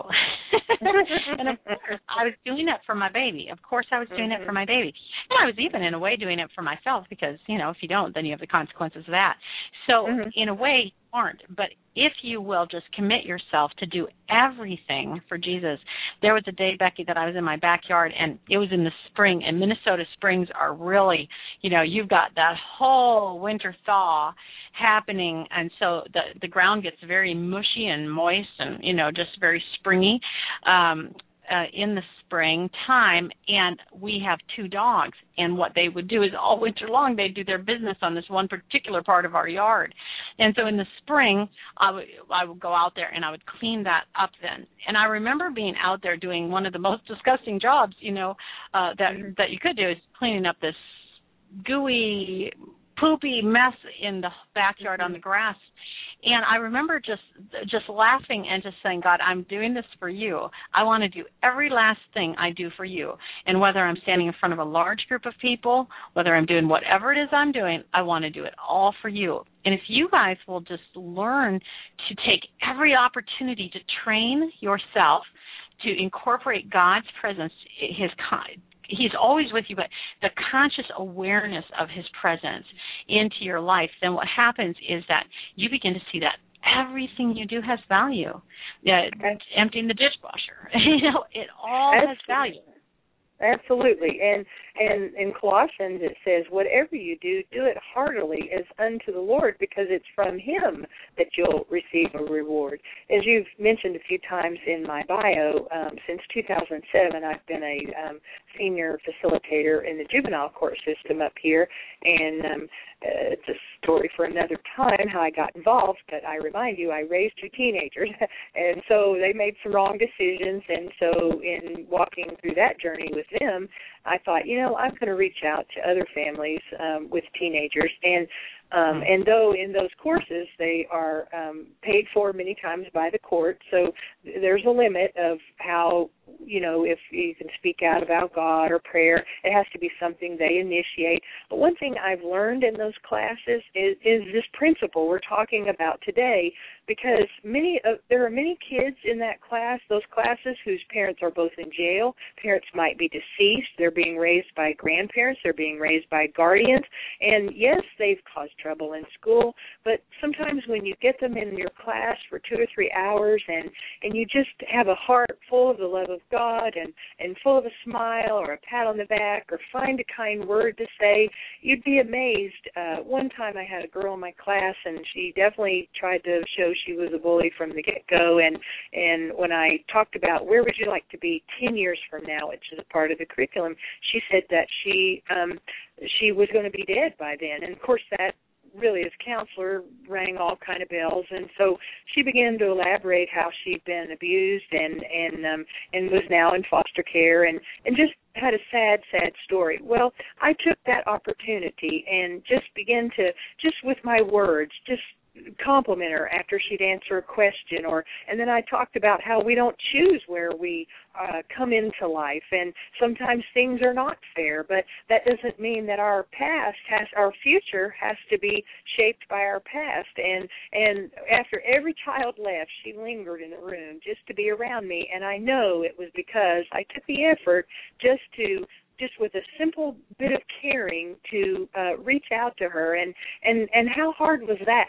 And of course, I was doing it for my baby. Of course, I was doing mm-hmm. it for my baby. And I was even, in a way, doing it for myself because, you know, if you don't, then you have the consequences of that. So, mm-hmm. in a way, you aren't. But if you will just commit yourself to do everything for Jesus. There was a day, Becky, that I was in my backyard, and it was in the spring, and Minnesota springs are really, you know, you've got that whole winter thaw happening, and so the the ground gets very mushy and moist and, you know, just very springy um, uh, in the spring time, and we have two dogs, and what they would do is all winter long they'd do their business on this one particular part of our yard. And so in the spring, I would, I would go out there and I would clean that up then. And I remember being out there doing one of the most disgusting jobs, you know, uh, that mm-hmm. that you could do, is cleaning up this gooey, poopy mess in the backyard mm-hmm. on the grass. And I remember just just laughing and just saying, God, I'm doing this for you. I want to do every last thing I do for you. And whether I'm standing in front of a large group of people, whether I'm doing whatever it is I'm doing, I want to do it all for you. And if you guys will just learn to take every opportunity to train yourself to incorporate God's presence, his kind, He's always with you, but the conscious awareness of his presence into your life, then what happens is that you begin to see that everything you do has value. Yeah, emptying the dishwasher, you know, it all Absolutely. has value. Absolutely. And and in Colossians it says, whatever you do, do it heartily as unto the Lord, because it's from him that you'll receive a reward. As you've mentioned a few times in my bio, um, since two thousand seven I've been a um, senior facilitator in the juvenile court system up here, and um, uh, it's a story for another time how I got involved, but I remind you, I raised two teenagers, and so they made some wrong decisions, and so in walking through that journey with them, I thought, you know, I'm going to reach out to other families um, with teenagers, and um, and though in those courses they are um, paid for many times by the court, so there's a limit of how, you know, if you can speak out about God or prayer, it has to be something they initiate. But one thing I've learned in those classes is, is this principle we're talking about today, because many uh, there are many kids in that class, those classes, whose parents are both in jail. Parents might be deceased. They're being raised by grandparents. They're being raised by guardians. And yes, they've caused trouble in school, but sometimes when you get them in your class for two or three hours and, and you just have a heart full of the love of God and, and full of a smile or a pat on the back or find a kind word to say, you'd be amazed. Uh, one time I had a girl in my class, and she definitely tried to show she was a bully from the get-go, and, and when I talked about where would you like to be ten years from now, which is a part of the curriculum, she said that she um, she was going to be dead by then. And, of course, that really as counselor rang all kind of bells, and so she began to elaborate how she'd been abused and and um, and was now in foster care, and and just had a sad, sad story. Well, I took that opportunity and just began to, just with my words, just compliment her after she'd answer a question, or and then I talked about how we don't choose where we uh, come into life, and sometimes things are not fair, but that doesn't mean that our past has, our future has to be shaped by our past. And and after every child left, she lingered in the room just to be around me, and I know it was because I took the effort just to just with a simple bit of caring to uh, reach out to her, and, and, and how hard was that?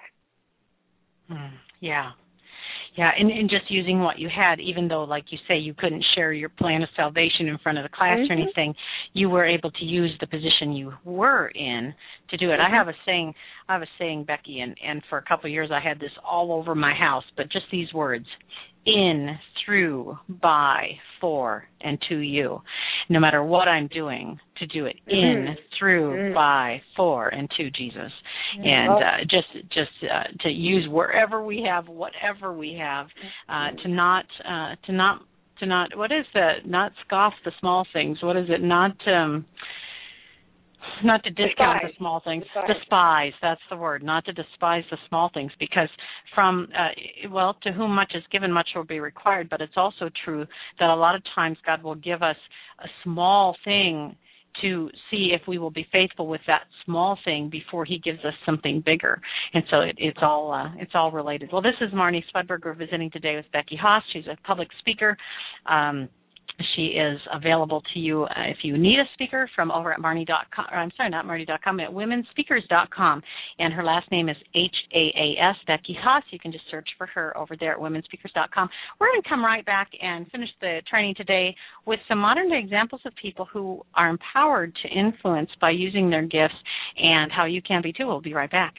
Mm, yeah. Yeah, and, and just using what you had, even though, like you say, you couldn't share your plan of salvation in front of the class mm-hmm. or anything, you were able to use the position you were in to do it. Mm-hmm. I have a saying, I have a saying, Becky, and, and for a couple of years I had this all over my house, but just these words: in, through, by, for, and to you. No matter what I'm doing, to do it in, mm-hmm. through, mm-hmm. by, for, and to Jesus. Mm-hmm. And uh, just just uh, to use wherever we have, whatever we have, uh, to not uh, to not to not what is that? Not scoff the small things. What is it? Not um, Not to discount despise. the small things. Despise. despise, that's the word. Not to despise the small things, because from, uh, well, to whom much is given, much will be required, but it's also true that a lot of times God will give us a small thing to see if we will be faithful with that small thing before he gives us something bigger. And so it, it's all uh, it's all related. Well, this is Marnie Swedberg. We're visiting today with Becky Haas. She's a public speaker. Um, She is available to you uh, if you need a speaker from over at Marnie dot com. Or I'm sorry, not Marnie dot com, at women speakers dot com. And her last name is H A A S, Becky Haas. You can just search for her over there at women speakers dot com. We're going to come right back and finish the training today with some modern-day examples of people who are empowered to influence by using their gifts, and how you can be too. We'll be right back.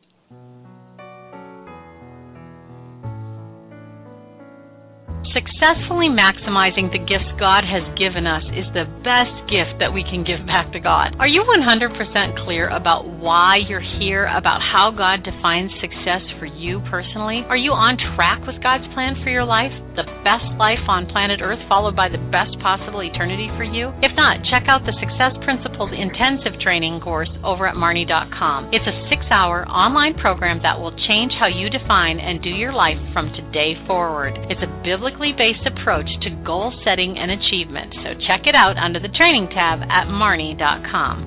Successfully maximizing the gifts God has given us is the best gift that we can give back to God. Are you one hundred percent clear about why you're here, about how God defines success for you personally? Are you on track with God's plan for your life? The best life on planet Earth followed by the best possible eternity for you? If not, check out the Success Principles Intensive Training course over at Marnie dot com. It's a six-hour online program that will change how you define and do your life from today forward. It's a biblically based approach to goal setting and achievement. So check it out under the training tab at Marnie dot com.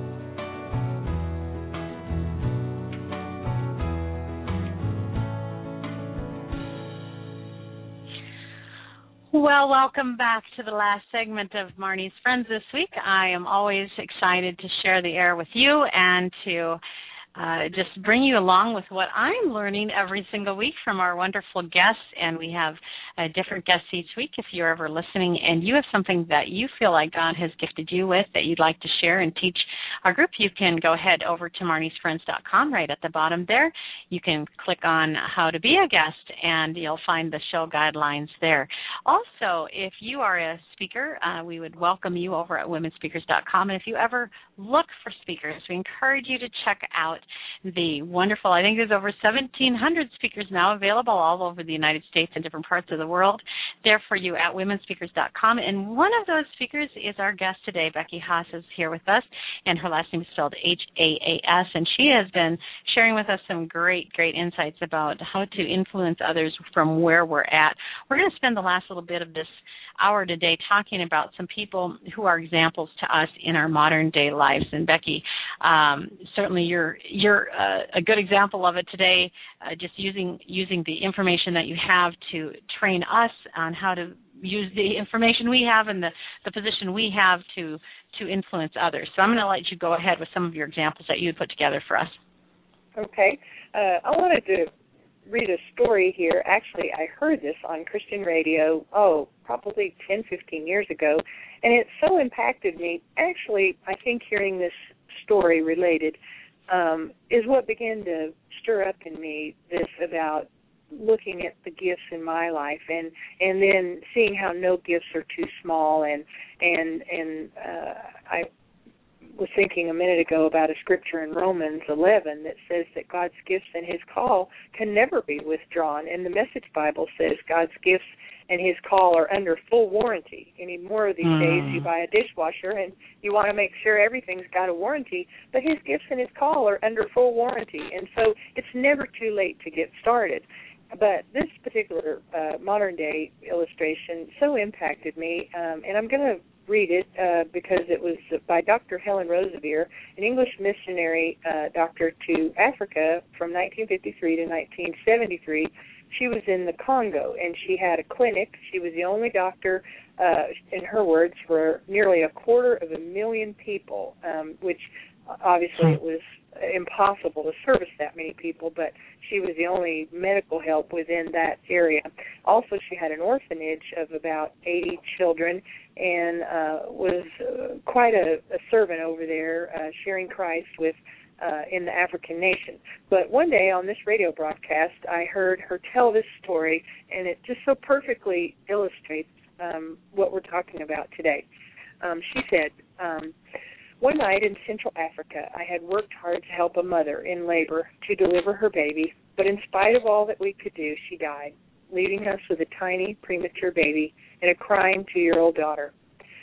Well, welcome back to the last segment of Marnie's Friends this week. I am always excited to share the air with you and to Uh, just bring you along with what I'm learning every single week from our wonderful guests. And we have uh, different guests each week. If you're ever listening and you have something that you feel like God has gifted you with that you'd like to share and teach our group, you can go ahead over to marnies friends dot com. Right at the bottom there, you can click on how to be a guest, and you'll find the show guidelines there. Also, if you are a speaker, uh, we would welcome you over at women speakers dot com. And if you ever look for speakers, we encourage you to check out the wonderful, I think there's over seventeen hundred speakers now available all over the United States and different parts of the world. There for you at women speakers dot com. And one of those speakers is our guest today. Becky Haas is here with us, and her last name is spelled H A A S, and she has been sharing with us some great, great insights about how to influence others from where we're at. We're going to spend the last little bit of this hour today talking about some people who are examples to us in our modern day lives. And Becky, um, certainly you're you're uh, a good example of it today, uh, just using using the information that you have to train us on how to use the information we have and the, the position we have to to influence others. So I'm going to let you go ahead with some of your examples that you had put together for us. Okay. Uh, I wanted to read a story here. Actually, I heard this on Christian radio, oh, probably ten, fifteen years ago, and it so impacted me. Actually, I think hearing this story related um, is what began to stir up in me this about looking at the gifts in my life, and and then seeing how no gifts are too small, and and and uh, I was thinking a minute ago about a scripture in Romans eleven that says that God's gifts and his call can never be withdrawn. And the Message Bible says God's gifts and his call are under full warranty. Any more of these mm. days you buy a dishwasher and you want to make sure everything's got a warranty, but his gifts and his call are under full warranty. And so it's never too late to get started. But this particular uh, modern-day illustration so impacted me, um, and I'm going to read it uh, because it was by Doctor Helen Roseveare, an English missionary uh, doctor to Africa from nineteen fifty-three to nineteen seventy-three. She was in the Congo, and she had a clinic. She was the only doctor, uh, in her words, for nearly a quarter of a million people, um, which obviously it was impossible to service that many people, but she was the only medical help within that area. Also, she had an orphanage of about eighty children and uh, was uh, quite a, a servant over there, uh, sharing Christ with uh, in the African nation. But one day on this radio broadcast, I heard her tell this story, and it just so perfectly illustrates um, what we're talking about today. Um, she said, um, one night in Central Africa, I had worked hard to help a mother in labor to deliver her baby, but in spite of all that we could do, she died, leaving us with a tiny, premature baby and a crying two-year-old daughter.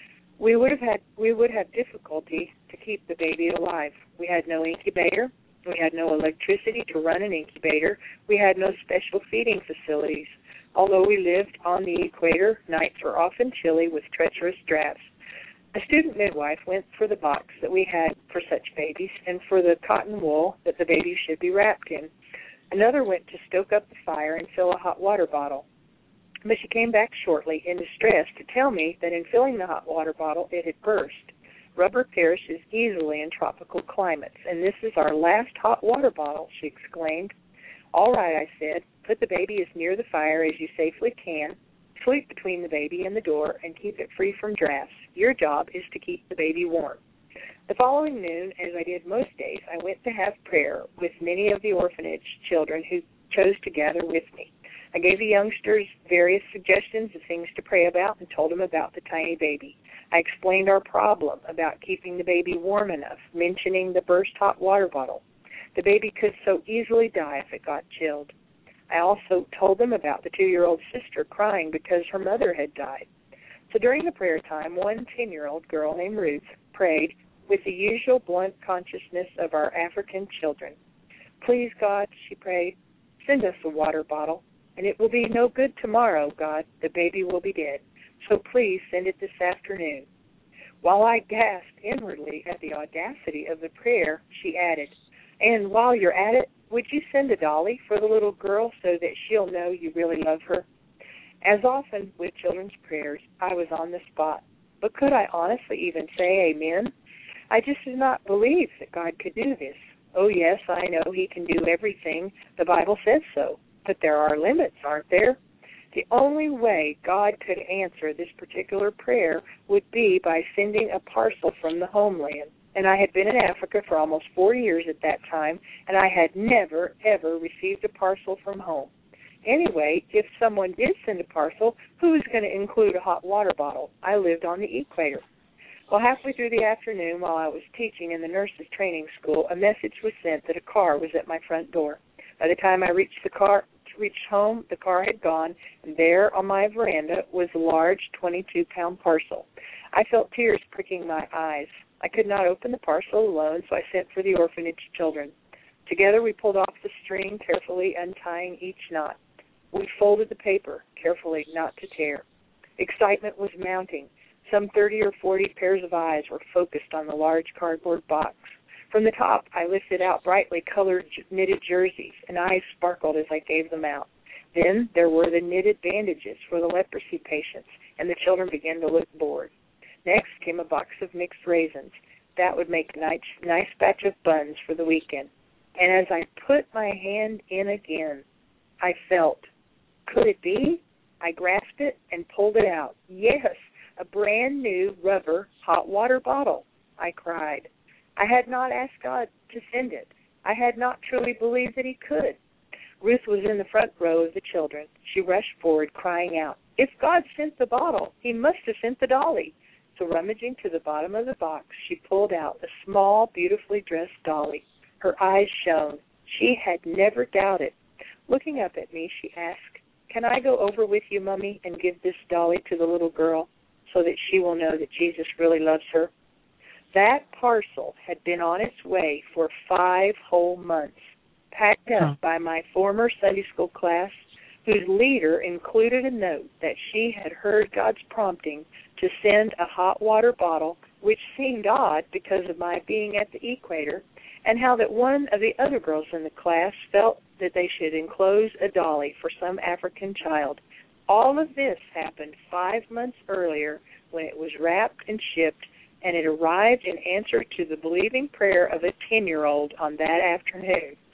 We would have had we would have difficulty to keep the baby alive. We had no incubator. We had no electricity to run an incubator. We had no special feeding facilities. Although we lived on the equator, nights were often chilly with treacherous drafts. A student midwife went for the box that we had for such babies and for the cotton wool that the baby should be wrapped in. Another went to stoke up the fire and fill a hot water bottle. But she came back shortly in distress to tell me that in filling the hot water bottle, it had burst. Rubber perishes easily in tropical climates, and this is our last hot water bottle, she exclaimed. All right, I said, put the baby as near the fire as you safely can. Sleep between the baby and the door and keep it free from drafts. Your job is to keep the baby warm. The following noon, as I did most days, I went to have prayer with many of the orphanage children who chose to gather with me. I gave the youngsters various suggestions of things to pray about and told them about the tiny baby. I explained our problem about keeping the baby warm enough, mentioning the burst hot water bottle. The baby could so easily die if it got chilled. I also told them about the two-year-old sister crying because her mother had died. So during the prayer time, one ten-year-old girl named Ruth prayed with the usual blunt consciousness of our African children. Please, God, she prayed, send us a water bottle, and it will be no good tomorrow, God. The baby will be dead. So please send it this afternoon. While I gasped inwardly at the audacity of the prayer, she added, and while you're at it, would you send a dolly for the little girl so that she'll know you really love her? As often with children's prayers, I was on the spot. But could I honestly even say amen? I just did not believe that God could do this. Oh, yes, I know he can do everything. The Bible says so. But there are limits, aren't there? The only way God could answer this particular prayer would be by sending a parcel from the homeland. And I had been in Africa for almost four years at that time, and I had never, ever received a parcel from home. Anyway, if someone did send a parcel, who was going to include a hot water bottle? I lived on the equator. Well, halfway through the afternoon, while I was teaching in the nurses' training school, a message was sent that a car was at my front door. By the time I reached the car, reached home, the car had gone, and there on my veranda was a large twenty-two pound parcel. I felt tears pricking my eyes. I could not open the parcel alone, so I sent for the orphanage children. Together we pulled off the string, carefully untying each knot. We folded the paper, carefully not to tear. Excitement was mounting. Some thirty or forty pairs of eyes were focused on the large cardboard box. From the top, I lifted out brightly colored knitted jerseys, and eyes sparkled as I gave them out. Then there were the knitted bandages for the leprosy patients, and the children began to look bored. Next came a box of mixed raisins. That would make a nice, nice batch of buns for the weekend. And as I put my hand in again, I felt, could it be? I grasped it and pulled it out. Yes, a brand new rubber hot water bottle. I cried. I had not asked God to send it. I had not truly believed that he could. Ruth was in the front row of the children. She rushed forward, crying out, if God sent the bottle, he must have sent the dolly. So rummaging to the bottom of the box, she pulled out a small, beautifully dressed dolly. Her eyes shone. She had never doubted. Looking up at me, she asked, can I go over with you, Mummy, and give this dolly to the little girl so that she will know that Jesus really loves her? That parcel had been on its way for five whole months, packed up by my former Sunday school class, whose leader included a note that she had heard God's prompting to send a hot water bottle, which seemed odd because of my being at the equator, and how that one of the other girls in the class felt that they should enclose a dolly for some African child. All of this happened five months earlier when it was wrapped and shipped, and it arrived in answer to the believing prayer of a ten-year-old on that afternoon.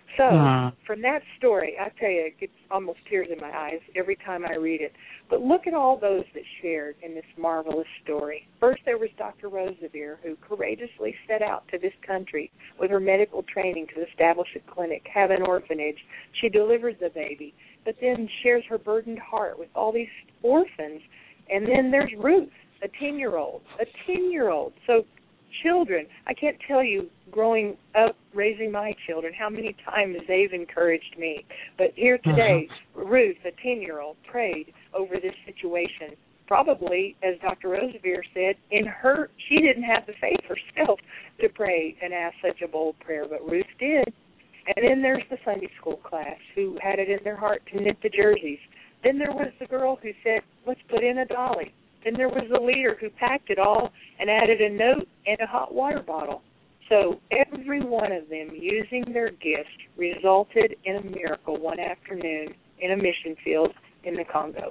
So uh-huh. from that story, I tell you, it gets almost tears in my eyes every time I read it. But look at all those that shared in this marvelous story. First, there was Doctor Roseveare, who courageously set out to this country with her medical training to establish a clinic, have an orphanage. She delivers the baby, but then shares her burdened heart with all these orphans. And then there's Ruth, a ten-year-old, a ten-year-old. So children, I can't tell you, growing up, raising my children, how many times they've encouraged me. But here today, uh-huh. Ruth, a ten-year-old, prayed over this situation. Probably, as Doctor Roseveare said, in her, she didn't have the faith herself to pray and ask such a bold prayer, but Ruth did. And then there's the Sunday school class who had it in their heart to knit the jerseys. Then there was the girl who said, let's put in a dolly. Then there was the leader who packed it all and added a note and a hot water bottle. So every one of them using their gifts resulted in a miracle one afternoon in a mission field in the Congo.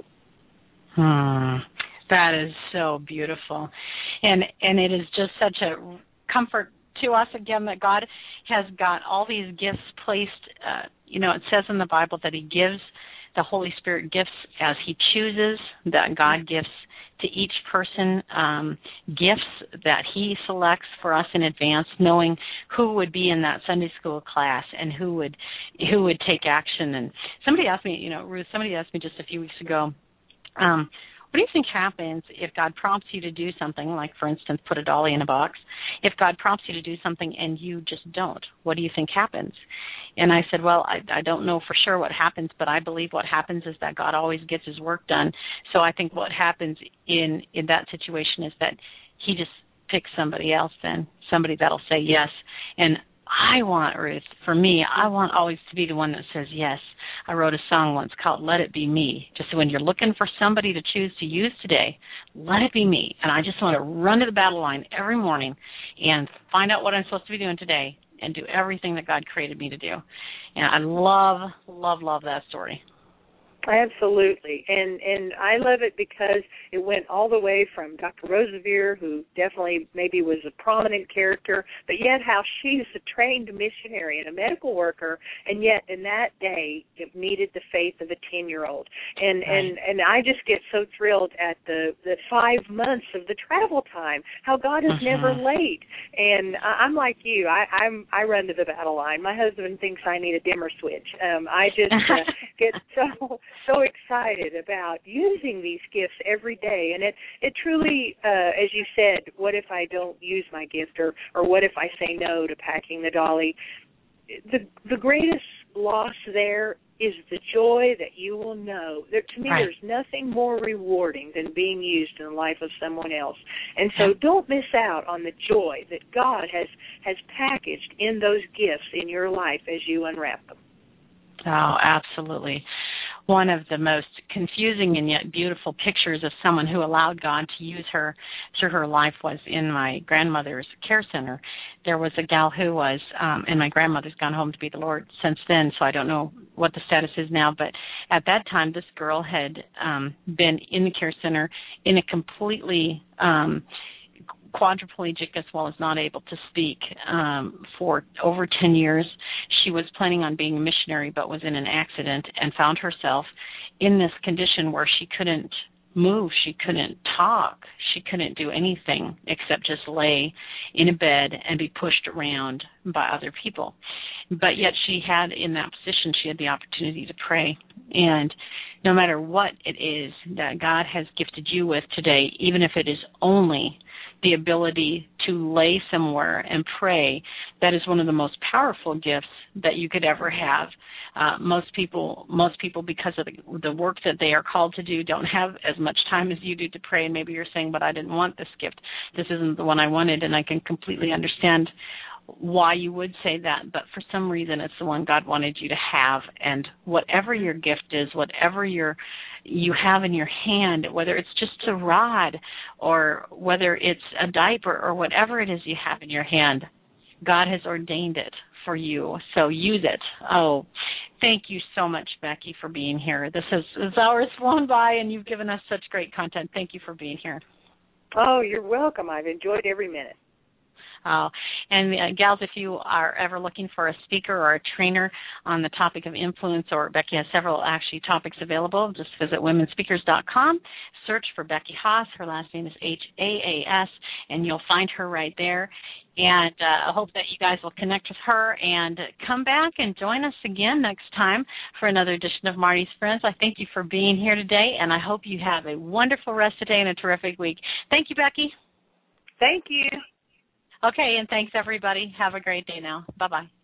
Hmm. That is so beautiful. And and it is just such a comfort to us, again, that God has got all these gifts placed. Uh, you know, it says in the Bible that he gives, the Holy Spirit gifts as he chooses, that God gives to each person um, gifts that he selects for us in advance, knowing who would be in that Sunday school class and who would who would take action. And somebody asked me, you know, Ruth, somebody asked me just a few weeks ago, um, what do you think happens if God prompts you to do something, like, for instance, put a dolly in a box? If God prompts you to do something and you just don't, what do you think happens? And I said, well, I, I don't know for sure what happens, but I believe what happens is that God always gets his work done. So I think what happens in, in that situation is that he just picks somebody else then, somebody that'll say yes. And I want, Ruth, for me, I want always to be the one that says yes. I wrote a song once called Let It Be Me. Just when you're looking for somebody to choose to use today, let it be me. And I just want to run to the battle line every morning and find out what I'm supposed to be doing today and do everything that God created me to do. And I love, love, love that story. Absolutely, and and I love it because it went all the way from Doctor Roseveare, who definitely maybe was a prominent character, but yet how she's a trained missionary and a medical worker, and yet in that day it needed the faith of a ten-year-old. And right. and and I just get so thrilled at the the five months of the travel time, how God is uh-huh. never late. And I'm like you, I I'm I run to the battle line. My husband thinks I need a dimmer switch. Um, I just uh, get so. so excited about using these gifts every day. And it, it truly, uh, as you said, what if I don't use my gift, or, or what if I say no to packing the dolly? The, the greatest loss there is the joy that you will know. There, to me, right. there's nothing more rewarding than being used in the life of someone else. And so don't miss out on the joy that God has, has packaged in those gifts in your life as you unwrap them. Oh, absolutely. One of the most confusing and yet beautiful pictures of someone who allowed God to use her through her life was in my grandmother's care center. There was a gal who was, um, and my grandmother's gone home to be the Lord since then, so I don't know what the status is now, but at that time this girl had um, been in the care center in a completely um quadriplegic as well as not able to speak um, for over ten years. She was planning on being a missionary but was in an accident and found herself in this condition where she couldn't move, she couldn't talk, she couldn't do anything except just lay in a bed and be pushed around by other people. But yet she had, in that position, she had the opportunity to pray. And no matter what it is that God has gifted you with today, even if it is only the ability to lay somewhere and pray, that is one of the most powerful gifts that you could ever have. Uh, most people, most people, because of the, the work that they are called to do, don't have as much time as you do to pray. And maybe you're saying, but I didn't want this gift. This isn't the one I wanted, and I can completely understand why you would say that, but for some reason it's the one God wanted you to have. And whatever your gift is, whatever your you have in your hand, whether it's just a rod or whether it's a diaper or whatever it is you have in your hand, God has ordained it for you, so use it. Oh, thank you so much, Becky, for being here. This is this hour's flown by, and you've given us such great content. Thank you for being here. Oh, you're welcome. I've enjoyed every minute. Uh, and uh, gals, if you are ever looking for a speaker or a trainer on the topic of influence, or Becky has several actually topics available, just visit women speakers dot com, search for Becky Haas. Her last name is H A A S, and you'll find her right there. And uh, I hope that you guys will connect with her and come back and join us again next time for another edition of Marnie's Friends. I thank you for being here today, and I hope you have a wonderful rest of the day and a terrific week. Thank you, Becky. Thank you. Okay, and thanks, everybody. Have a great day now. Bye-bye.